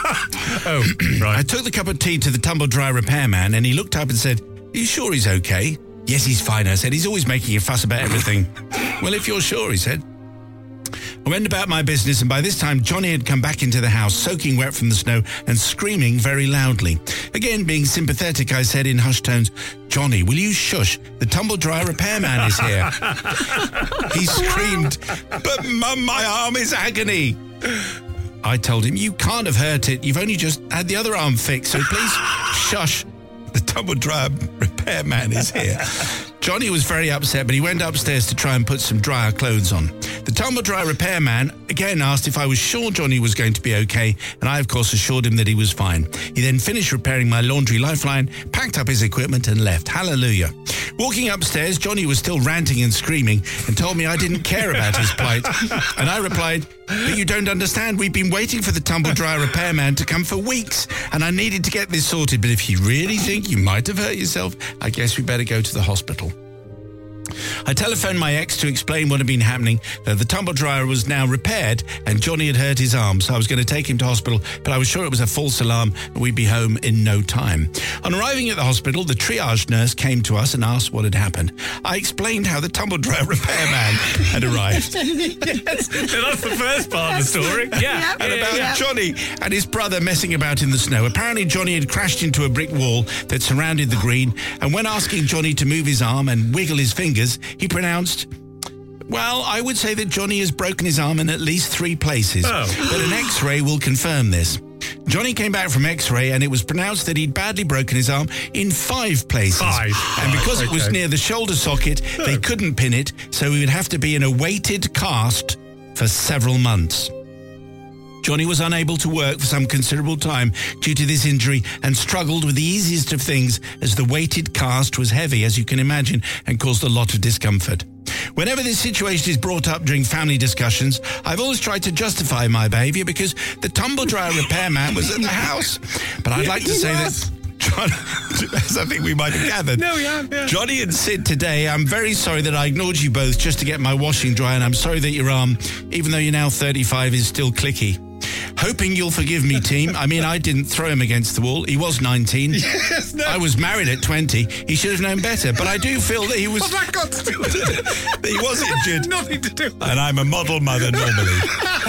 Oh, I right. took the cup of tea to the tumble-dryer repairman and he looked up and said, are you sure he's okay? Yes, he's fine, I said. He's always making a fuss about everything. Well, if you're sure, he said. I went about my business, and by this time Johnny had come back into the house, soaking wet from the snow and screaming very loudly. Again, being sympathetic, I said in hushed tones, Johnny, will you shush? The tumble-dryer repairman is here. He screamed, but Mum, my arm is agony. I told him, you can't have hurt it. You've only just had the other arm fixed, so please shush. The tumble-dryer repairman is here. Johnny was very upset, but he went upstairs to try and put some drier clothes on. The tumble-dryer repairman again asked if I was sure Johnny was going to be okay, and I, of course, assured him that he was fine. He then finished repairing my laundry lifeline, packed up his equipment, and left. Hallelujah. Walking upstairs, Johnny was still ranting and screaming and told me I didn't care about his plight. And I replied, but you don't understand. We've been waiting for the tumble-dryer repairman to come for weeks, and I needed to get this sorted. But if you really think you might have hurt yourself, I guess we better go to the hospital. I telephoned my ex to explain what had been happening, that the tumble dryer was now repaired and Johnny had hurt his arm, so I was going to take him to hospital, but I was sure it was a false alarm and we'd be home in no time. On arriving at the hospital, the triage nurse came to us and asked what had happened. I explained how the tumble dryer repairman had arrived. Yes, that's the first part of the story. Yeah. And yeah, about yeah. Johnny and his brother messing about in the snow. Apparently, Johnny had crashed into a brick wall that surrounded the green, and when asking Johnny to move his arm and wiggle his fingers, he pronounced, well, I would say that Johnny has broken his arm in at least three places, Oh. but an X-ray will confirm this. Johnny came back from X-ray and it was pronounced that he'd badly broken his arm in five places. Five. And because it was Okay. near the shoulder socket, they couldn't pin it, so he would have to be in a weighted cast for several months. Johnny was unable to work for some considerable time due to this injury and struggled with the easiest of things as the weighted cast was heavy, as you can imagine, and caused a lot of discomfort. Whenever this situation is brought up during family discussions, I've always tried to justify my behaviour because the tumble dryer repairman was at the house. But I'd like to say that... John, as I think we might have gathered. No, we have, yeah. Johnny and Sid today, I'm very sorry that I ignored you both just to get my washing dry, and I'm sorry that your arm, even though you're now thirty-five, is still clicky. Hoping you'll forgive me, team. I mean, I didn't throw him against the wall. He was nineteen. Yes, no. I was married at twenty. He should have known better, but I do feel that he was... What's that got to do with it? that he was injured. Nothing to do with it. And I'm a model mother normally.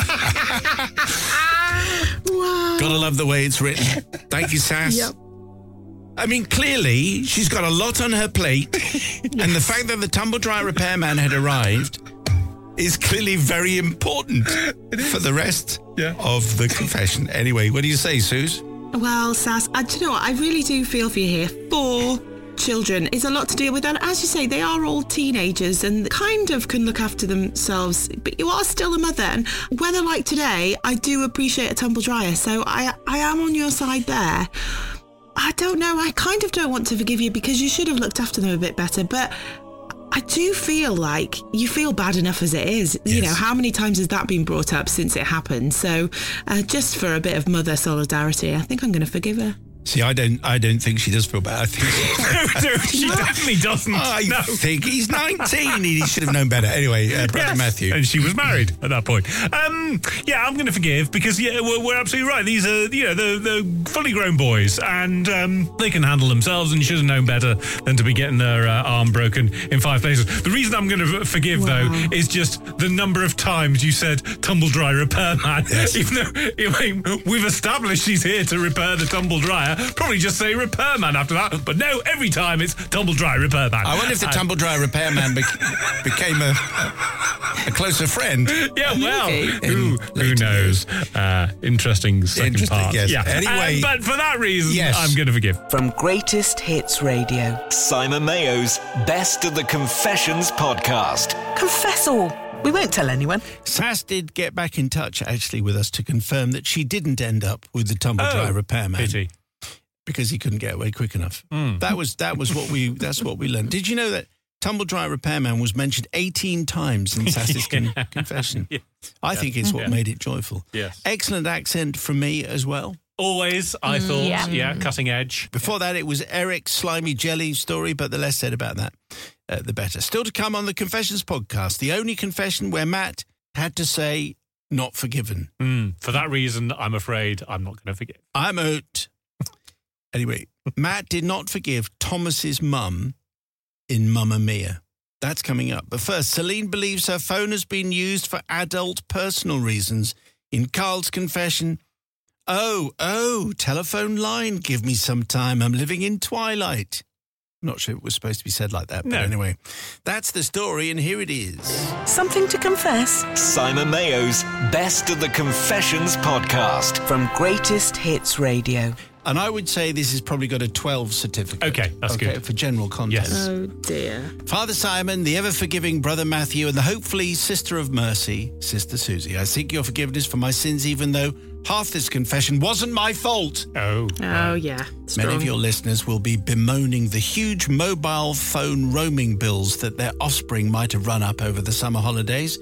Wow. Gotta love the way it's written. Thank you, Sass. Yep. I mean, clearly, she's got a lot on her plate, and the fact that the tumble dryer repairman had arrived is clearly very important for the rest Yeah. of the confession. Anyway, what do you say, Suze? Well, Sass, I, do you know what? I really do feel for you here. Four children is a lot to deal with, and as you say, they are all teenagers and kind of can look after themselves, but you are still a mother, and weather like today, I do appreciate a tumble dryer, so I, I am on your side there. I don't know, I kind of don't want to forgive you because you should have looked after them a bit better, but I do feel like you feel bad enough as it is. You Yes. know, how many times has that been brought up since it happened? So uh, just for a bit of mother solidarity, I think I'm going to forgive her. See, I don't I don't think she does feel bad. I think no, she definitely doesn't. I no. think he's nineteen. He should have known better. Anyway, uh, Brother Yes, Matthew. and she was married at that point. Um, yeah, I'm going to forgive because yeah, we're, we're absolutely right. These are you know the the fully grown boys, and um, they can handle themselves, and she should have known better than to be getting their uh, arm broken in five places. The reason I'm going to forgive Wow. though is just the number of times you said tumble dry repairman. Yes. Even though I mean, we've established he's here to repair the tumble dryer, probably just say repairman after that. But no, every time it's tumble dry repairman. I wonder if the And- tumble dryer repairman bec- became a, a closer friend. Yeah, well, Maybe. who, In who later knows? Uh, interesting second Interesting, part. yes. Yeah. Anyway- Um, but for that reason, Yes. I'm going to forgive. From Greatest Hits Radio. Simon Mayo's Best of the Confessions podcast. Confess all. We won't tell anyone. Sass did get back in touch, actually, with us to confirm that she didn't end up with the tumble dry Oh, repairman. Pity. Because he couldn't get away quick enough. Mm. That was that was what we that's what we learned. Did you know that tumble dry repairman was mentioned eighteen times in Sass's con- confession? Yeah. I think it's what Yeah. made it joyful. Yes. Excellent accent from me as well. Always, I thought, yeah. yeah. cutting edge. Before that, it was Eric's slimy jelly story, but the less said about that, uh, the better. Still to come on the Confessions podcast, the only confession where Matt had to say, not forgiven. Mm. For that reason, I'm afraid I'm not going to forgive. I'm out. Anyway, Matt did not forgive Thomas's mum in Mamma Mia. That's coming up. But first, Celine believes her phone has been used for adult personal reasons. In Carl's confession, oh, oh, telephone line, give me some time. I'm living in twilight. I'm not sure it was supposed to be said like that, but No. anyway, that's the story, and here it is. Something to confess. Simon Mayo's Best of the Confessions podcast. From Greatest Hits Radio. And I would say this has probably got a twelve certificate. Okay, that's good. For general content. Yes. Oh dear. Father Simon, the ever-forgiving Brother Matthew, and the hopefully Sister of Mercy, Sister Susie, I seek your forgiveness for my sins, even though half this confession wasn't my fault. Oh. Oh yeah. Strong. Many of your listeners will be bemoaning the huge mobile phone roaming bills that their offspring might have run up over the summer holidays.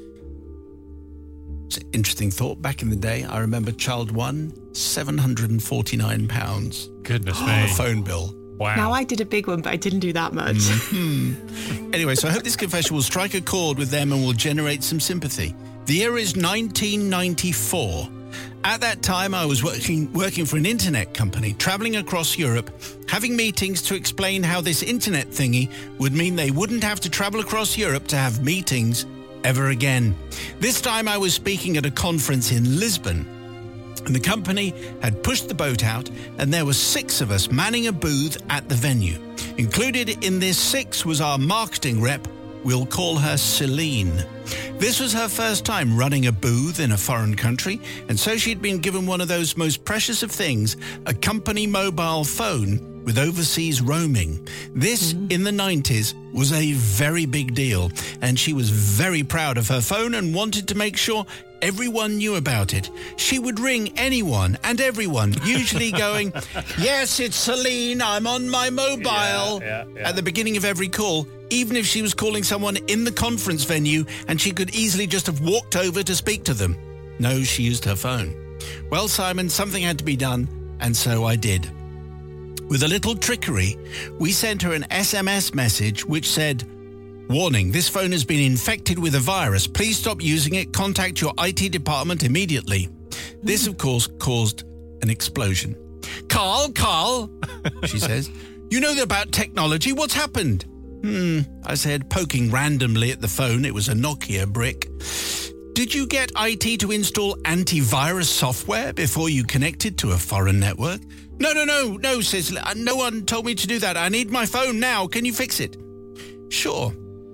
It's an interesting thought. Back in the day, I remember child one, seven hundred forty-nine pounds. Goodness A me. phone bill. Wow. Now I did a big one, but I didn't do that much. Anyway, so I hope this confession will strike a chord with them and will generate some sympathy. The year is nineteen ninety-four. At that time, I was working working for an internet company, traveling across Europe, having meetings to explain how this internet thingy would mean they wouldn't have to travel across Europe to have meetings ever again. This time I was speaking at a conference in Lisbon, and the company had pushed the boat out, and there were six of us manning a booth at the venue. Included in this six was our marketing rep. We'll call her Celine. This was her first time running a booth in a foreign country, and so she'd been given one of those most precious of things, a company mobile phone with overseas roaming. This, in the nineties, was a very big deal, and she was very proud of her phone and wanted to make sure everyone knew about it. She would ring anyone and everyone, usually going, yes, it's Celine, I'm on my mobile, Yeah, yeah, yeah. at the beginning of every call, even if she was calling someone in the conference venue and she could easily just have walked over to speak to them. No, she used her phone. Well, Simon, something had to be done, and so I did. With a little trickery, we sent her an S M S message which said, warning, this phone has been infected with a virus. Please stop using it. Contact your I T department immediately. This, of course, caused an explosion. Carl, Carl, she says, you know about technology. What's happened? Hmm, I said, poking randomly at the phone. It was a Nokia brick. Did you get I T to install antivirus software before you connected to a foreign network? No, no, no, no, says, no one told me to do that. I need my phone now. Can you fix it? Sure.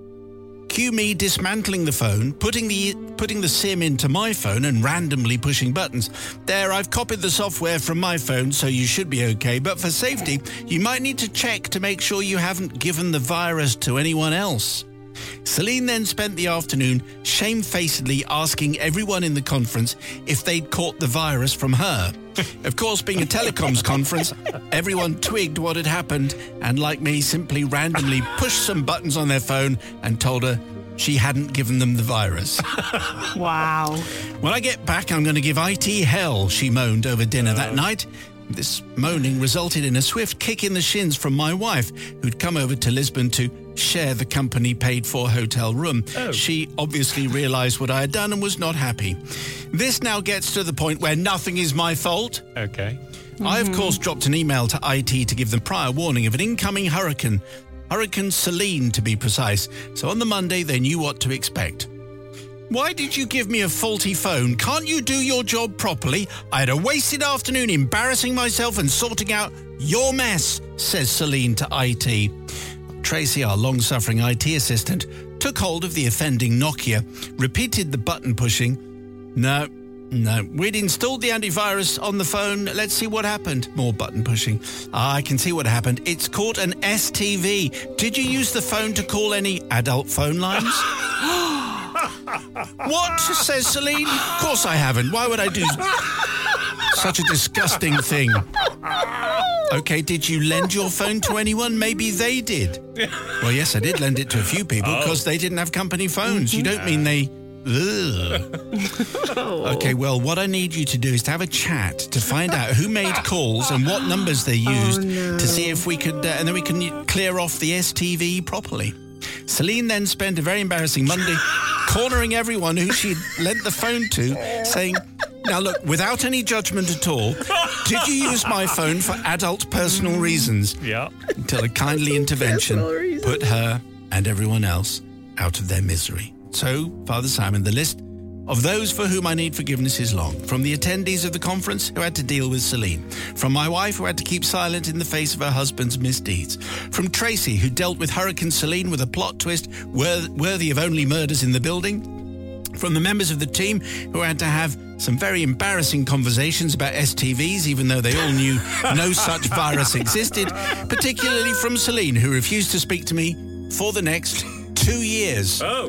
Cue me dismantling the phone, putting the putting the SIM into my phone and randomly pushing buttons. There, I've copied the software from my phone, so you should be okay. But for safety, you might need to check to make sure you haven't given the virus to anyone else. Celine then spent the afternoon shamefacedly asking everyone in the conference if they'd caught the virus from her. Of course, being a telecoms conference, everyone twigged what had happened and, like me, simply randomly pushed some buttons on their phone and told her she hadn't given them the virus. Wow. When I get back, I'm going to give I T hell, she moaned over dinner that night. This moaning resulted in a swift kick in the shins from my wife, who'd come over to Lisbon to share the company paid-for hotel room. Oh. She obviously realised what I had done and was not happy. This now gets to the point where nothing is my fault. Okay. I, of course, dropped an email to I T to give them prior warning of an incoming hurricane. Hurricane Celine, to be precise. So on the Monday, they knew what to expect. Why did you give me a faulty phone? Can't you do your job properly? I had a wasted afternoon embarrassing myself and sorting out your mess, says Celine to I T. Tracy, our long-suffering I T assistant, took hold of the offending Nokia, repeated the button pushing. No, no, we'd installed the antivirus on the phone. Let's see what happened. More button pushing. Ah, I can see what happened. It's caught an S T V. Did you use the phone to call any adult phone lines? What, says Celine? Of course I haven't. Why would I do such a disgusting thing? Okay, did you lend your phone to anyone? Maybe they did. Well, yes, I did lend it to a few people because they didn't have company phones. You don't mean they... Ugh. Okay, well, what I need you to do is to have a chat to find out who made calls and what numbers they used Oh, no. to see if we could... Uh, and then we can clear off the S T V properly. Celine then spent a very embarrassing Monday cornering everyone who she'd lent the phone to, saying, now look, without any judgment at all, did you use my phone for adult personal reasons? Yeah. Until a kindly intervention put her and everyone else out of their misery. So, Father Simon, the list of those for whom I need forgiveness is long. From the attendees of the conference who had to deal with Celine. From my wife who had to keep silent in the face of her husband's misdeeds. From Tracy, who dealt with Hurricane Celine with a plot twist wor- worthy of only murders in the building. From the members of the team who had to have some very embarrassing conversations about S T Vs, even though they all knew no such virus existed. Particularly from Celine, who refused to speak to me for the next two years. Oh.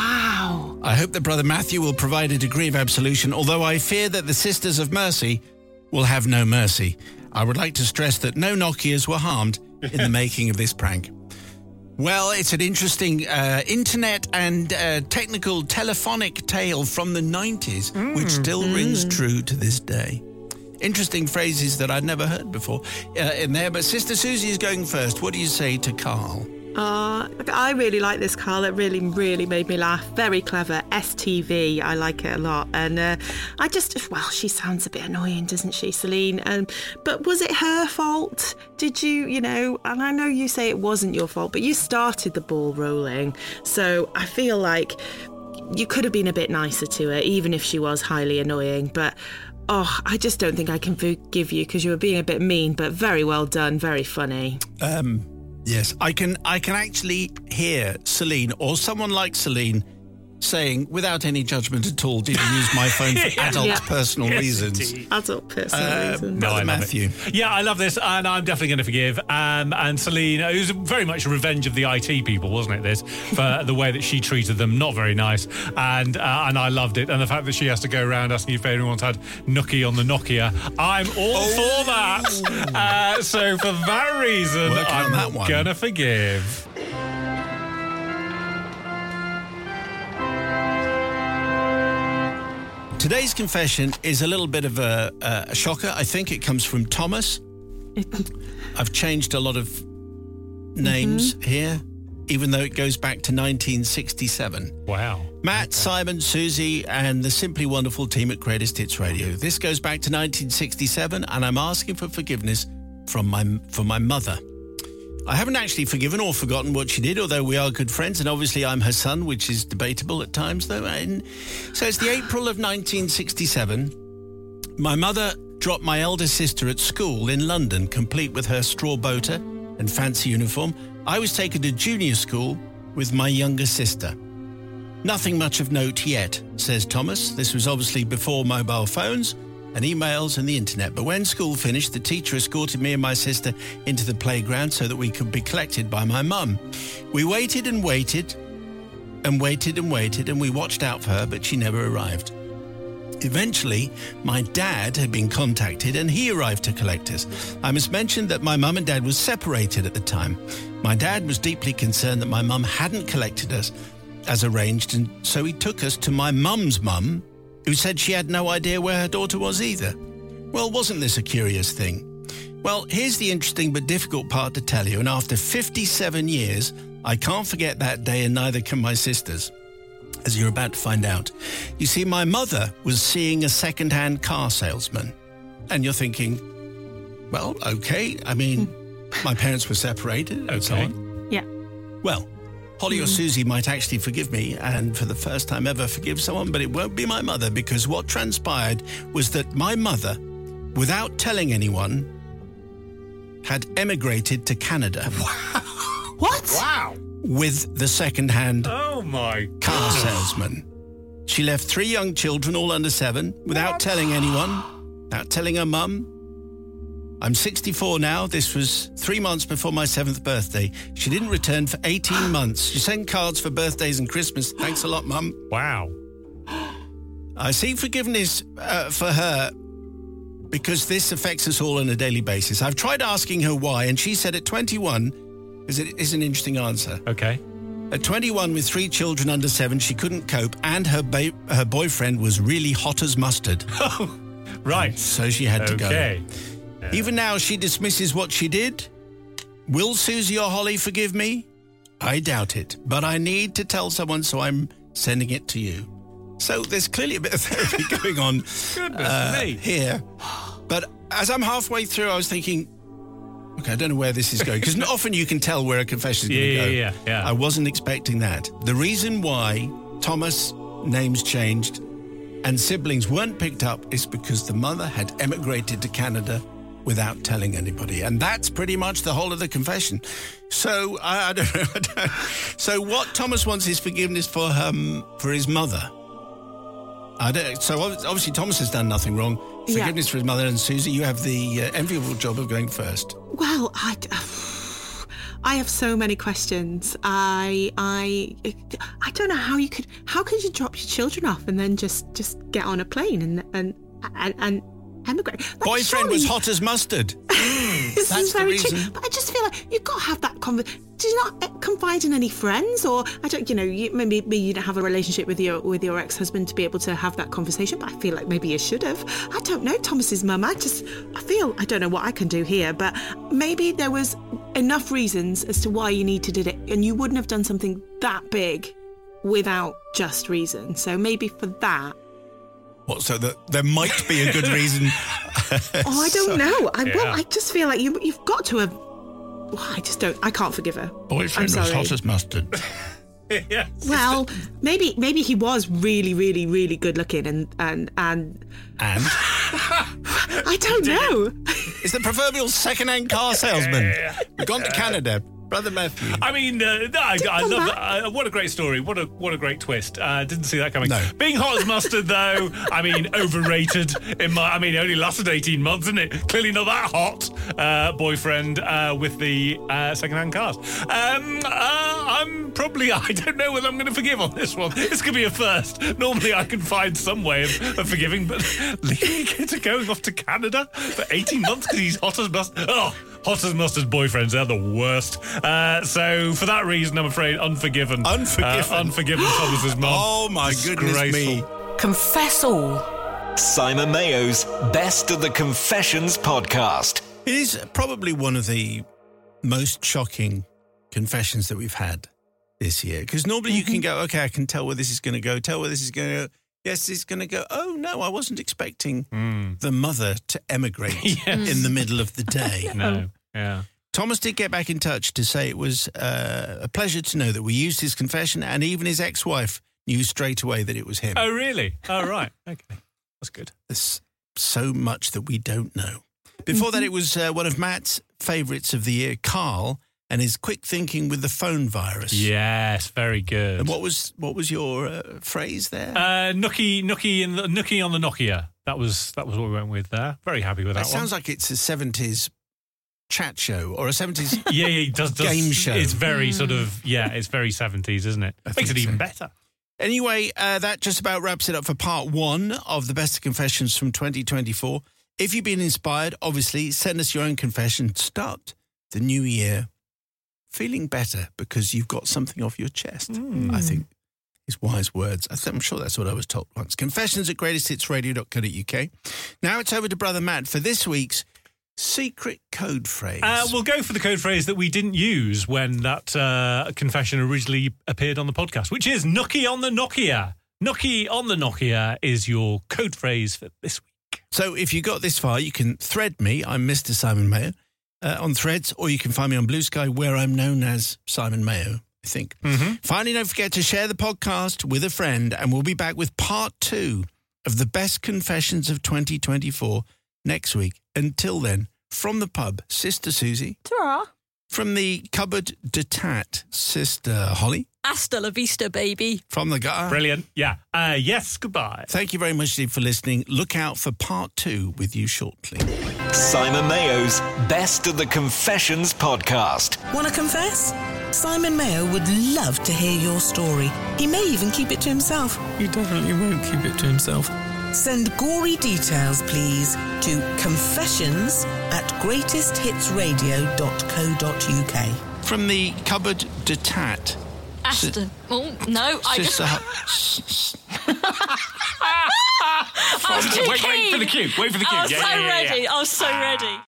Wow. I hope that Brother Matthew will provide a degree of absolution, although I fear that the Sisters of Mercy will have no mercy. I would like to stress that no Nokias were harmed in the making of this prank. Well, it's an interesting uh, internet and uh, technical telephonic tale from the nineties, mm. which still mm. rings true to this day. Interesting phrases that I'd never heard before uh, in there. But Sister Susie is going first. What do you say to Carl? Uh, I really like this, Carl. It really, really made me laugh. Very clever. S T V. I like it a lot. And uh, I just, well, she sounds a bit annoying, doesn't she, Celine? Um, but was it her fault? Did you, you know, and I know you say it wasn't your fault, but you started the ball rolling. So I feel like you could have been a bit nicer to her, even if she was highly annoying. But oh, I just don't think I can forgive you because you were being a bit mean, but very well done. Very funny. Um... Yes, I can I can actually hear Celine or someone like Celine saying, without any judgment at all, did you use my phone for adult yeah. personal yes, reasons? Indeed. Adult personal Uh, reasons. No, I love Matthew. it. Yeah, I love this, and I'm definitely going to forgive. Um, and Celine, it was very much a revenge of the I T people, wasn't it, this, for the way that she treated them. Not very nice. And uh, and I loved it. And the fact that she has to go around asking if anyone's had Nookie on the Nokia. I'm all Oh. for that. Uh, so for that reason, Working on I'm that one. going to forgive. Today's confession is a little bit of a, a shocker. I think it comes from Thomas. I've changed a lot of names mm-hmm. here, even though it goes back to nineteen sixty-seven. Wow. Matt, okay. Simon, Susie, and the Simply Wonderful team at Greatest Hits Radio. This goes back to nineteen sixty-seven, and I'm asking for forgiveness from my from my mother. I haven't actually forgiven or forgotten what she did, although we are good friends, and obviously I'm her son, which is debatable at times, though. And so it's the April of nineteen sixty-seven. My mother dropped my elder sister at school in London, complete with her straw boater and fancy uniform. I was taken to junior school with my younger sister. Nothing much of note yet, says Thomas. This was obviously before mobile phones and emails and the internet. But when school finished, the teacher escorted me and my sister into the playground so that we could be collected by my mum. We waited and waited and waited and waited, and we watched out for her, but she never arrived. Eventually, my dad had been contacted and he arrived to collect us. I must mention that my mum and dad were separated at the time. My dad was deeply concerned that my mum hadn't collected us as arranged, and so he took us to my mum's mum, who said she had no idea where her daughter was either. Well, wasn't this a curious thing? Well, here's the interesting but difficult part to tell you. And after fifty-seven years, I can't forget that day, and neither can my sisters, as you're about to find out. You see, my mother was seeing a second-hand car salesman. And you're thinking, well, okay. I mean, my parents were separated and so Okay. on. Yeah. Well, Holly or Susie might actually forgive me, and for the first time ever forgive someone, but it won't be my mother, because what transpired was that my mother, without telling anyone, had emigrated to Canada. What? Wow. With the second-hand Oh, my car salesman. She left three young children, all under seven, without telling anyone, without telling her mum. I'm sixty-four now. This was three months before my seventh birthday. She didn't return for eighteen months. She sent cards for birthdays and Christmas. Thanks a lot, Mum. Wow. I seek forgiveness uh, for her because this affects us all on a daily basis. I've tried asking her why, and she said at twenty-one, is it is an interesting answer. Okay. At twenty-one, with three children under seven, she couldn't cope, and her ba- her boyfriend was really hot as mustard. Oh, right. So she had to go. Okay. Even now, she dismisses what she did. Will Susie or Holly forgive me? I doubt it, but I need to tell someone, so I'm sending it to you. So there's clearly a bit of therapy going on Goodness uh, me. here. But as I'm halfway through, I was thinking, okay, I don't know where this is going, because often you can tell where a confession is going to Yeah, go. yeah, yeah, yeah. I wasn't expecting that. The reason why Thomas' names changed and siblings weren't picked up is because the mother had emigrated to Canada without telling anybody. And that's pretty much the whole of the confession. So, I, I don't know. I don't, so what Thomas wants is forgiveness for um, for his mother. I don't, so obviously Thomas has done nothing wrong. Forgiveness Yeah. for his mother. And Susie, you have the uh, enviable job of going first. Well, I, I have so many questions. I, I, I don't know how you could. How could you drop your children off and then just, just get on a plane and and and, and emigrate? Like, Boyfriend surely- was hot as mustard. This That's is the very reason. true. But I just feel like you've got to have that conversation. Do you not confide in any friends, or I don't, you know, you, maybe maybe you don't have a relationship with your with your ex-husband to be able to have that conversation. But I feel like maybe you should have. I don't know, Thomas's mum. I just, I feel I don't know what I can do here, but maybe there was enough reasons as to why you needed it, and you wouldn't have done something that big without just reason. So maybe for that. What, so that there might be a good reason. Oh, I don't know. I, yeah. Well, I just feel like you, you've got to have. Well, I just don't. I can't forgive her. Boyfriend I'm was sorry. hot as mustard. Yeah. Well, maybe maybe he was really, really, really good looking, and and and And I don't know. it's the proverbial second-hand car salesman. We've gone to Canada. Brother Matthew. I mean, uh, no, I, I come love back. that. Uh, what a great story. What a what a great twist. Uh, didn't see that coming. No. Being hot as mustard, though, I mean, overrated. In my, I mean, it only lasted eighteen months, isn't it? Clearly not that hot. Uh, boyfriend uh, with the uh, second-hand cars. Um, uh, I'm probably, I don't know whether I'm going to forgive on this one. This could be a first. Normally I can find some way of, of forgiving, but leaving a kid to going off to Canada for eighteen months because he's hot as mustard. Oh, hot as mustard boyfriends, they're the worst. Uh, so for that reason, I'm afraid unforgiven. Unforgiven. Uh, unforgiven Thomas's mum. Oh, my goodness me. Disgraceful. Confess all. Simon Mayo's Best of the Confessions podcast. It is probably one of the most shocking confessions that we've had this year. Because normally you can go, okay, I can tell where this is going to go, tell where this is going to go. Yes, it's going to go, oh, no, I wasn't expecting the mother to emigrate Yes. in the middle of the day. No, yeah. Thomas did get back in touch to say it was uh, a pleasure to know that we used his confession, and even his ex-wife knew straight away that it was him. Oh, really? Oh, right. Okay. That's good. There's so much that we don't know. Before that, it was uh, one of Matt's favourites of the year, Carl, and his quick thinking with the phone virus. Yes, very good. And what was what was your uh, phrase there? Uh, Nookie, Nookie, in the, Nookie on the Nokia. That was that was what we went with there. Very happy with that, that one. sounds like it's a seventies chat show or a seventies yeah, yeah, it does, does game show. It's very sort of yeah, it's very seventies, isn't it? I Makes it think even so. better. Anyway, uh, that just about wraps it up for part one of the Best of Confessions from twenty twenty-four. If you've been inspired, obviously, send us your own confession. Start the new year feeling better because you've got something off your chest, I think. his wise words. I th- I'm sure that's what I was told once. Confessions at greatest hits radio dot co dot uk. Now it's over to Brother Matt for this week's secret code phrase. Uh, we'll go for the code phrase that we didn't use when that uh, confession originally appeared on the podcast, which is Nookie on the Nokia. Nookie on the Nokia is your code phrase for this week. So if you got this far, you can thread me. I'm Mister Simon Mayo uh, on Threads, or you can find me on Blue Sky, where I'm known as Simon Mayo, I think. Mm-hmm. Finally, don't forget to share the podcast with a friend, and we'll be back with part two of the best confessions of twenty twenty-four next week. Until then, from the pub, Sister Susie. Ta-ra. From the cupboard de tat, Sister Holly. Hasta la vista, baby. From the gutter. Brilliant. Yeah. Uh, yes, goodbye. Thank you very much indeed for listening. Look out for part two with you shortly. Simon Mayo's Best of the Confessions podcast. Want to confess? Simon Mayo would love to hear your story. He may even keep it to himself. He definitely won't keep it to himself. Send gory details, please, to confessions at greatest hits radio dot co dot uk. From the cupboard de tat. Aston. Oh, no. Sister I... I was too wait, wait for the keen. cue. Wait for the cue. I was yeah, so yeah, yeah, ready. yeah. I was so ready.